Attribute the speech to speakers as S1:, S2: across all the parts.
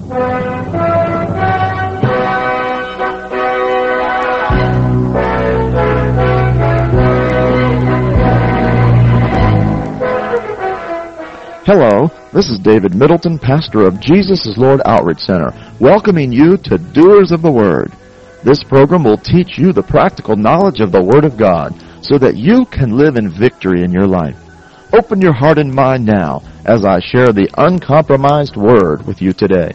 S1: Hello, this is David Middleton, pastor of Jesus is Lord Outreach Center, welcoming you to Doers of the Word. This program will teach you the practical knowledge of the Word of God so that you can live in victory in your life. Open your heart and mind now as I share the uncompromised Word with you today.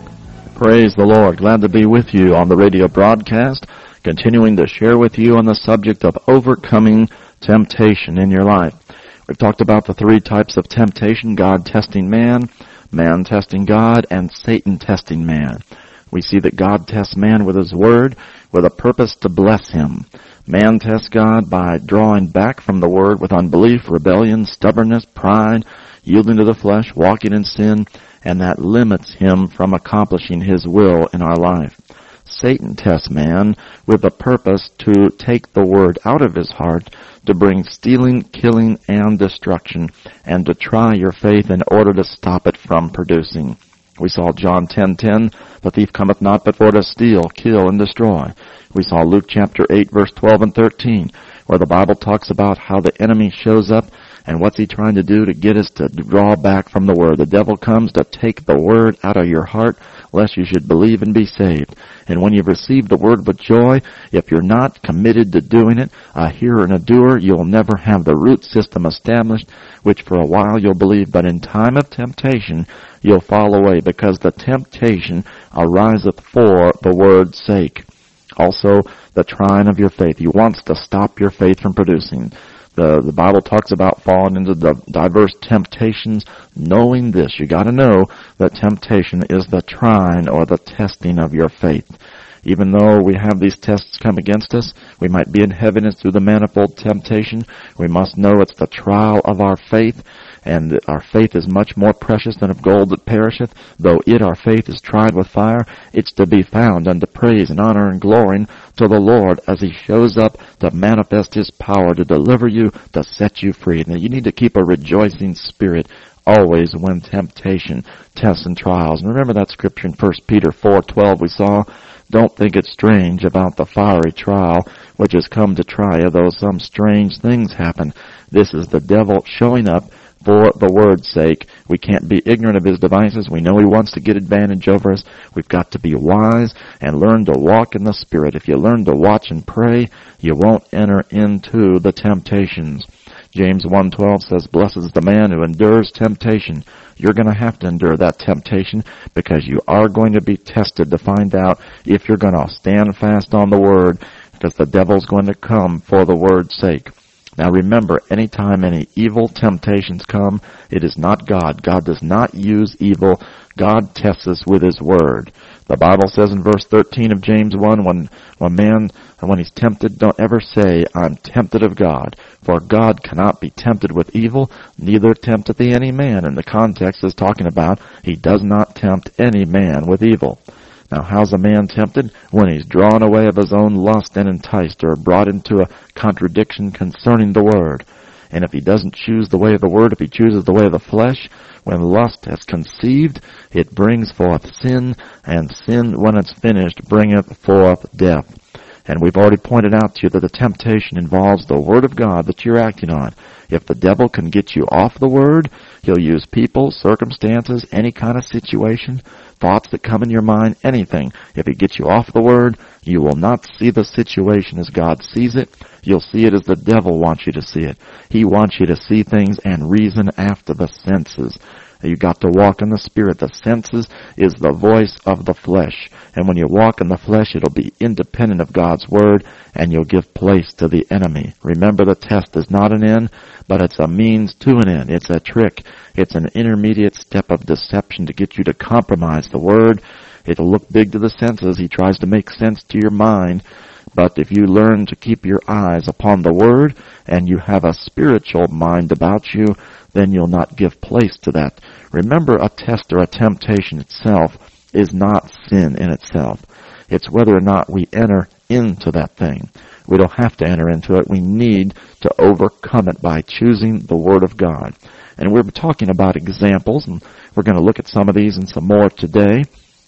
S1: Praise the Lord. Glad to be with you on the radio broadcast, continuing to share with you on the subject of overcoming temptation in your life. We've talked about the three types of temptation: God testing man, man testing God, and Satan testing man. We see that God tests man with his word with a purpose to bless him. Man tests God by drawing back from the word with unbelief, rebellion, stubbornness, pride, yielding to the flesh, walking in sin, and that limits him from accomplishing his will in our life. Satan tests man with a purpose to take the word out of his heart, to bring stealing, killing, and destruction, and to try your faith in order to stop it from producing. We saw John 10:10, the thief cometh not but for to steal, kill, and destroy. We saw Luke chapter 8, verse 12 and 13, where the Bible talks about how the enemy shows up and what's he trying to do to get us to draw back from the word. The devil comes to take the word out of your heart, lest you should believe and be saved. And when you've received the word with joy, if you're not committed to doing it, a hearer and a doer, you'll never have the root system established, which for a while you'll believe, but in time of temptation, you'll fall away, because the temptation ariseth for the word's sake. Also, the trying of your faith. He wants to stop your faith from producing. The Bible talks about falling into the diverse temptations. Knowing this, you got to know that temptation is the trying or the testing of your faith. Even though we have these tests come against us, we might be in heaviness through the manifold temptation. We must know it's the trial of our faith, and our faith is much more precious than of gold that perisheth. Though our faith is tried with fire, it's to be found unto praise and honor and glory to the Lord as he shows up to manifest his power to deliver you, to set you free. Now you need to keep a rejoicing spirit always when temptation, tests, and trials. And remember that scripture in 1 Peter 4:12 we saw. Don't think it strange about the fiery trial which has come to try you, though some strange things happen. This is the devil showing up for the word's sake. We can't be ignorant of his devices. We know he wants to get advantage over us. We've got to be wise and learn to walk in the Spirit. If you learn to watch and pray, you won't enter into the temptations. James 1:12 says, blessed is the man who endures temptation. You're going to have to endure that temptation, because you are going to be tested to find out if you're going to stand fast on the word, because the devil's going to come for the word's sake. Now remember, anytime any evil temptations come, it is not God. God does not use evil. God tests us with his word. The Bible says in verse 13 of James 1, when he's tempted, don't ever say, I'm tempted of God. For God cannot be tempted with evil, neither tempteth he any man. And the context is talking about he does not tempt any man with evil. Now, how's a man tempted? When he's drawn away of his own lust and enticed, or brought into a contradiction concerning the word. And if he doesn't choose the way of the word, if he chooses the way of the flesh, when lust has conceived, it brings forth sin, and sin, when it's finished, bringeth forth death. And we've already pointed out to you that the temptation involves the word of God that you're acting on. If the devil can get you off the word, he'll use people, circumstances, any kind of situation, thoughts that come in your mind, anything. If he gets you off the word, you will not see the situation as God sees it. You'll see it as the devil wants you to see it. He wants you to see things and reason after the senses. You've got to walk in the Spirit. The senses is the voice of the flesh. And when you walk in the flesh, it'll be independent of God's word, and you'll give place to the enemy. Remember, the test is not an end, but it's a means to an end. It's a trick. It's an intermediate step of deception to get you to compromise the word. It'll look big to the senses. He tries to make sense to your mind. But if you learn to keep your eyes upon the word, and you have a spiritual mind about you, then you'll not give place to that. Remember, a test or a temptation itself is not sin in itself. It's whether or not we enter into that thing. We don't have to enter into it. We need to overcome it by choosing the Word of God. And we're talking about examples, and we're going to look at some of these and some more today.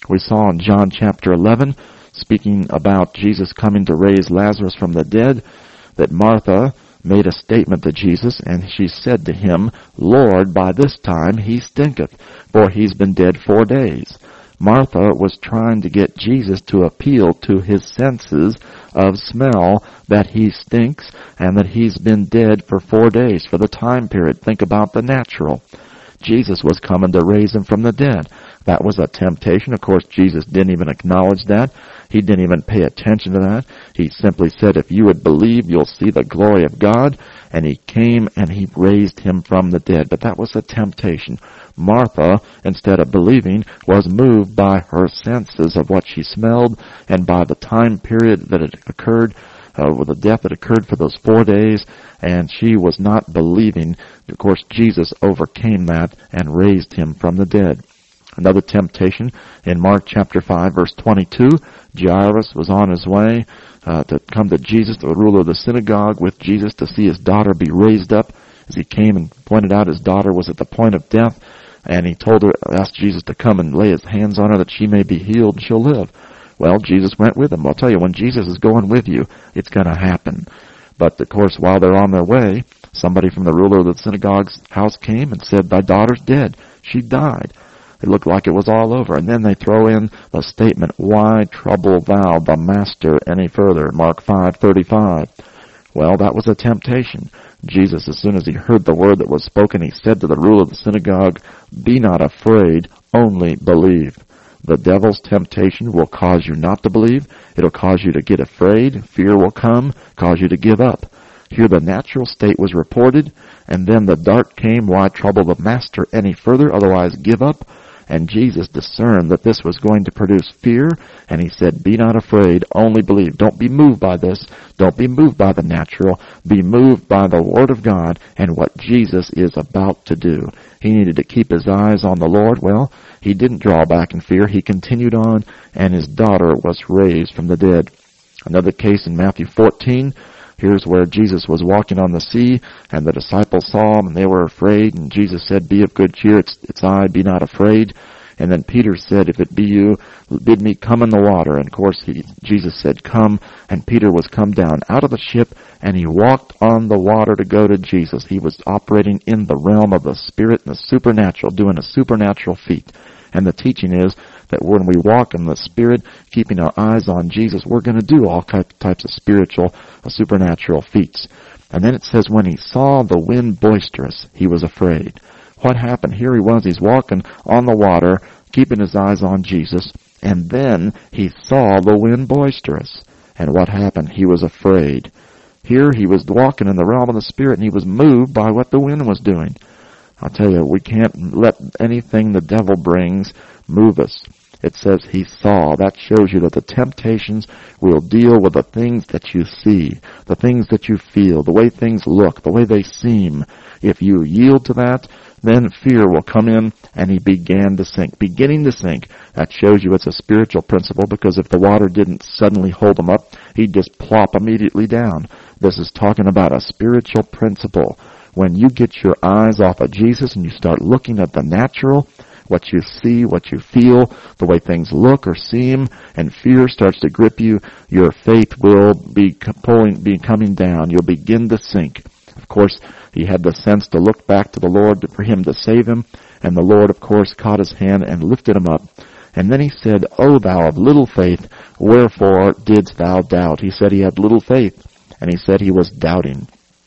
S1: We saw in John chapter 11, speaking about Jesus coming to raise Lazarus from the dead, that Martha made a statement to Jesus, and she said to him, Lord, by this time he stinketh, for he's been dead 4 days. Martha was trying to get Jesus to appeal to his senses of smell that he stinks and that he's been dead for 4 days, for the time period. Think about the natural. Jesus was coming to raise him from the dead. That was a temptation. Of course, Jesus didn't even acknowledge that. He didn't even pay attention to that. He simply said, if you would believe, you'll see the glory of God. And he came and he raised him from the dead. But that was a temptation. Martha, instead of believing, was moved by her senses of what she smelled and by the time period that it occurred, with the death that occurred for those 4 days, and she was not believing. Of course, Jesus overcame that and raised him from the dead. Another temptation in Mark chapter 5, verse 22, Jairus was on his way to come to Jesus, the ruler of the synagogue, with Jesus to see his daughter be raised up. As he came and pointed out his daughter was at the point of death, and he asked Jesus to come and lay his hands on her that she may be healed and she'll live. Well, Jesus went with him. I'll tell you, when Jesus is going with you, it's going to happen. But, of course, while they're on their way, somebody from the ruler of the synagogue's house came and said, thy daughter's dead. She died. It looked like it was all over. And then they throw in the statement, why trouble thou the master any further? Mark 5:35. Well, that was a temptation. Jesus, as soon as he heard the word that was spoken, he said to the ruler of the synagogue, be not afraid, only believe. The devil's temptation will cause you not to believe. It'll cause you to get afraid. Fear will come, cause you to give up. Here the natural state was reported, and then the dart came, why trouble the master any further, otherwise give up. And Jesus discerned that this was going to produce fear, and he said, be not afraid, only believe. Don't be moved by this. Don't be moved by the natural. Be moved by the Word of God and what Jesus is about to do. He needed to keep his eyes on the Lord. Well, he didn't draw back in fear. He continued on, and his daughter was raised from the dead. Another case in Matthew 14. Here's where Jesus was walking on the sea, and the disciples saw him, and they were afraid. And Jesus said, be of good cheer, it's I, be not afraid. And then Peter said, if it be you, bid me come in the water. And of course, Jesus said, come. And Peter was come down out of the ship, and he walked on the water to go to Jesus. He was operating in the realm of the Spirit and the supernatural, doing a supernatural feat. And the teaching is that when we walk in the Spirit, keeping our eyes on Jesus, we're going to do all types of spiritual, supernatural feats. And then it says, when he saw the wind boisterous, he was afraid. What happened? Here he was, he's walking on the water, keeping his eyes on Jesus, and then he saw the wind boisterous. And what happened? He was afraid. Here he was walking in the realm of the Spirit, and he was moved by what the wind was doing. I'll tell you, we can't let anything the devil brings move us. It says he saw. That shows you that the temptations will deal with the things that you see, the things that you feel, the way things look, the way they seem. If you yield to that, then fear will come in, and he began to sink. Beginning to sink. That shows you it's a spiritual principle, because if the water didn't suddenly hold him up, he'd just plop immediately down. This is talking about a spiritual principle. When you get your eyes off of Jesus and you start looking at the natural, what you see, what you feel, the way things look or seem, and fear starts to grip you, your faith will be coming down. You'll begin to sink. Of course, he had the sense to look back to the Lord for him to save him, and the Lord, of course, caught his hand and lifted him up. And then he said, O thou of little faith, wherefore didst thou doubt? He said he had little faith, and he said he was doubting.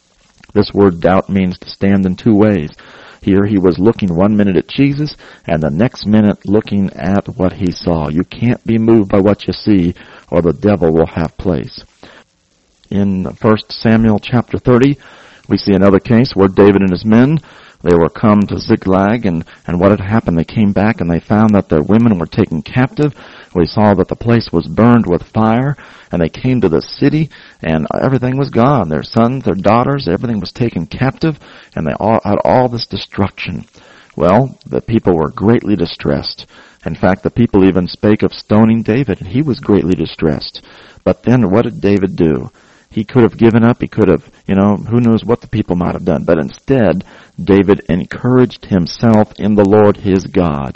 S1: This word doubt means to stand in two ways. Here he was looking 1 minute at Jesus, and the next minute looking at what he saw. You can't be moved by what you see, or the devil will have place. In 1 Samuel chapter 30, we see another case where David and his men, they were come to Ziklag, and what had happened? They came back and they found that their women were taken captive. We saw that the place was burned with fire, and they came to the city, and everything was gone. Their sons, their daughters, everything was taken captive, and they all had all this destruction. Well, the people were greatly distressed. In fact, the people even spake of stoning David, and he was greatly distressed. But then what did David do? He could have given up. He could have, who knows what the people might have done. But instead, David encouraged himself in the Lord his God.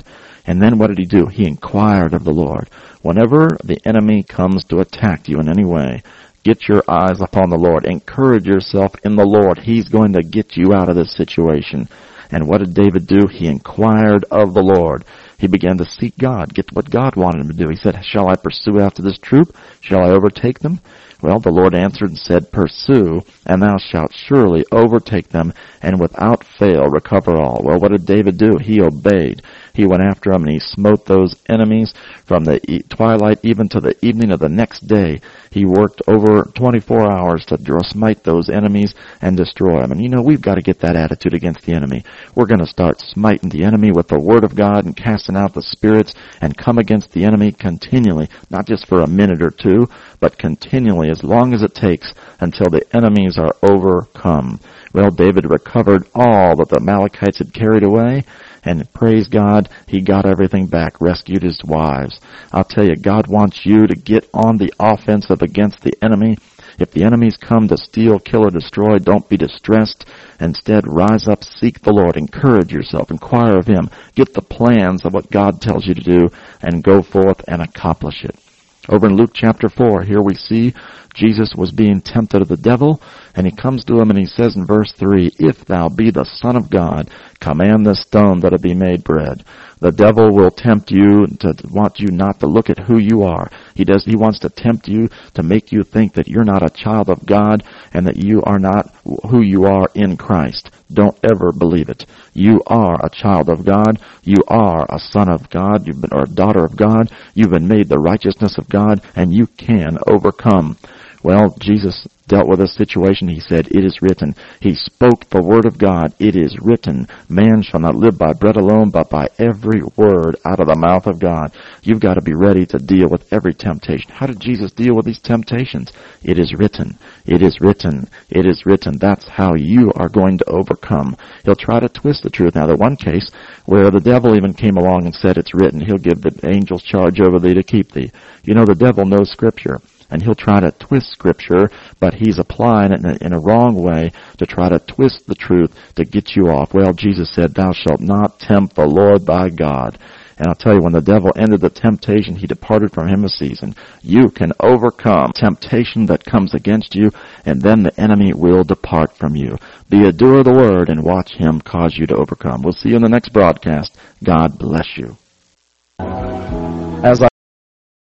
S1: And then what did he do? He inquired of the Lord. Whenever the enemy comes to attack you in any way, get your eyes upon the Lord. Encourage yourself in the Lord. He's going to get you out of this situation. And what did David do? He inquired of the Lord. He began to seek God, get what God wanted him to do. He said, shall I pursue after this troop? Shall I overtake them? Well, the Lord answered and said, pursue, and thou shalt surely overtake them, and without fail recover all. Well, what did David do? He obeyed. He went after them, and he smote those enemies from the twilight even to the evening of the next day. He worked over 24 hours to smite those enemies and destroy them. And you know, we've got to get that attitude against the enemy. We're going to start smiting the enemy with the Word of God and casting out the spirits and come against the enemy continually, not just for a minute or two, but continually, as long as it takes until the enemies are overcome. Well, David recovered all that the Amalekites had carried away, and praise God, he got everything back, rescued his wives. I'll tell you, God wants you to get on the offensive against the enemy. If the enemies come to steal, kill, or destroy, don't be distressed. Instead, rise up, seek the Lord, encourage yourself, inquire of him, get the plans of what God tells you to do, and go forth and accomplish it. Over in Luke chapter 4, here we see Jesus was being tempted of the devil, and he comes to him and he says in verse 3, if thou be the Son of God, command this stone that it be made bread. The devil will tempt you to want you not to look at who you are. He wants to tempt you to make you think that you're not a child of God and that you are not who you are in Christ. Don't ever believe it. You are a child of God. You are a son of God. Or a daughter of God. You've been made the righteousness of God, and you can overcome. Well, Jesus dealt with a situation. He said, it is written. He spoke the word of God. It is written. Man shall not live by bread alone, but by every word out of the mouth of God. You've got to be ready to deal with every temptation. How did Jesus deal with these temptations? It is written. It is written. It is written. That's how you are going to overcome. He'll try to twist the truth. Now, there's one case where the devil even came along and said it's written. He'll give the angels charge over thee to keep thee. You know, the devil knows Scripture. And he'll try to twist Scripture, but he's applying it in a wrong way to try to twist the truth to get you off. Well, Jesus said, thou shalt not tempt the Lord thy God. And I'll tell you, when the devil ended the temptation, he departed from him a season. You can overcome temptation that comes against you, and then the enemy will depart from you. Be a doer of the word and watch him cause you to overcome. We'll see you in the next broadcast. God bless you. As